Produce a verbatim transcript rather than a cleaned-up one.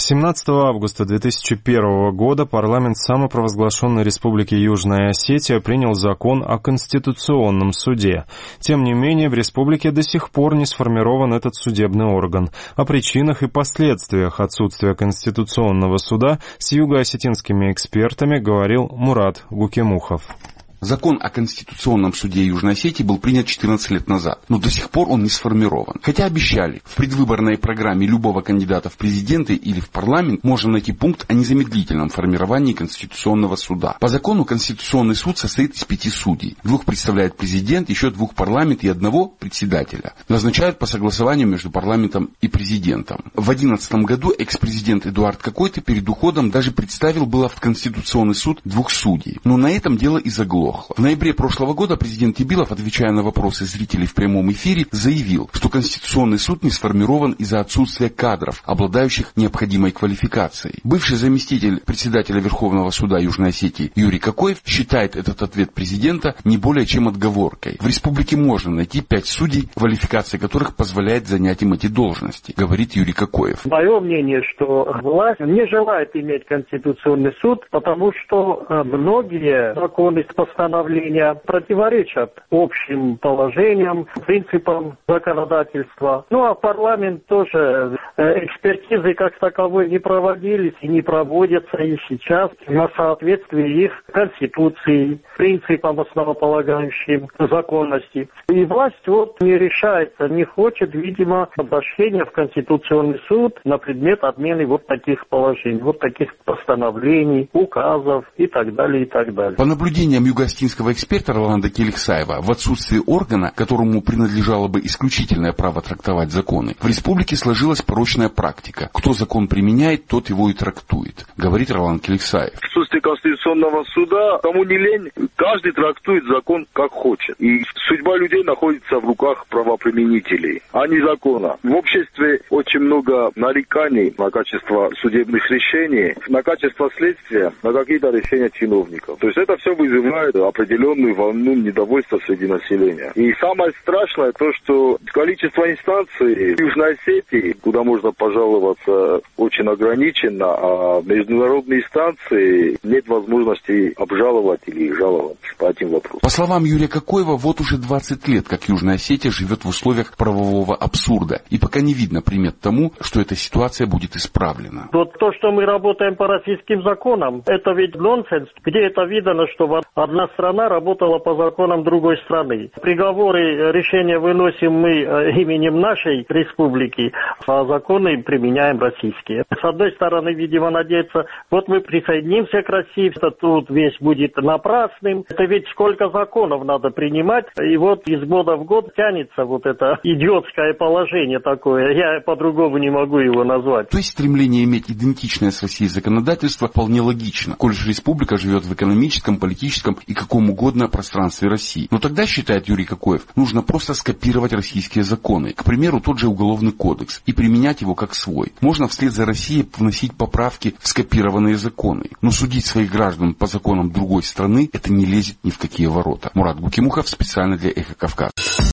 семнадцатого августа две тысячи первого года парламент самопровозглашенной Республики Южная Осетия принял закон о Конституционном суде. Тем не менее, в республике до сих пор не сформирован этот судебный орган. О причинах и последствиях отсутствия Конституционного суда с югоосетинскими экспертами говорил Мурат Гукемухов. Закон о Конституционном суде Южной Осетии был принят четырнадцать лет назад, но до сих пор он не сформирован. Хотя обещали, в предвыборной программе любого кандидата в президенты или в парламент можно найти пункт о незамедлительном формировании Конституционного суда. По закону Конституционный суд состоит из пяти судей. Двух представляет президент, еще двух парламент и одного председателя. Назначают по согласованию между парламентом и президентом. В две тысячи одиннадцатом году экс-президент Эдуард Какойто перед уходом даже представил было в Конституционный суд двух судей. Но на этом дело и заглохло. В ноябре прошлого года президент Тибилов, отвечая на вопросы зрителей в прямом эфире, заявил, что Конституционный суд не сформирован из-за отсутствия кадров, обладающих необходимой квалификацией. Бывший заместитель председателя Верховного суда Южной Осетии Юрий Какоев считает этот ответ президента не более чем отговоркой. В республике можно найти пять судей, квалификация которых позволяет занять им эти должности, говорит Юрий Какоев. Мое мнение, что власть не желает иметь Конституционный суд, потому что многие законы постановления противоречат общим положениям, принципам законодательства. Ну а парламент тоже экспертизы как таковой не проводились и не проводятся и сейчас на соответствие их Конституции, принципам основополагающим законности. И власть вот не решается, не хочет, видимо, обращения в Конституционный суд на предмет отмены вот таких положений, вот таких постановлений, указов и так далее, и так далее. По наблюдениям югоосетинского эксперта Роланда Келиксаева, в отсутствии органа, которому принадлежало бы исключительное право трактовать законы, в республике сложилась порочная практика. Кто закон применяет, тот его и трактует, говорит Роланд Келиксаев. В отсутствии Конституционного суда, кому не лень, каждый трактует закон как хочет. И судьба людей находится в руках правоприменителей, а не закона. В обществе очень много нареканий на качество судебных решений, на качество следствия, на какие-то решения чиновников. То есть это все вызывает определенную волну недовольства среди населения. И самое страшное то, что количество инстанций в Южной Осетии, куда можно пожаловаться, очень ограничено, а в международные инстанции нет возможности обжаловать или жаловать по этим вопросам. По словам Юрия Какоева, вот уже двадцать лет, как Южная Осетия живет в условиях правового абсурда. И пока не видно примет тому, что эта ситуация будет исправлена. Вот то, что мы работаем по российским законам, это ведь нонсенс. Где это видно, что одна страна работала по законам другой страны. Приговоры, решения выносим мы именем нашей республики, а законы применяем российские. С одной стороны, видимо, надеяться, вот мы присоединимся к России, что тут весь будет напрасным. Это ведь сколько законов надо принимать, и вот из года в год тянется вот это идиотское положение такое. Я по-другому не могу его назвать. То есть стремление иметь идентичное с Россией законодательство вполне логично, коль же республика живет в экономическом, политическом и каком угодно пространстве России. Но тогда, считает Юрий Какоев, нужно просто скопировать российские законы, к примеру, тот же Уголовный кодекс, и применять его как свой. Можно вслед за Россией вносить поправки в скопированные законы. Но судить своих граждан по законам другой страны, это не лезет ни в какие ворота. Мурат Гукемухов специально для Эхо Кавказа.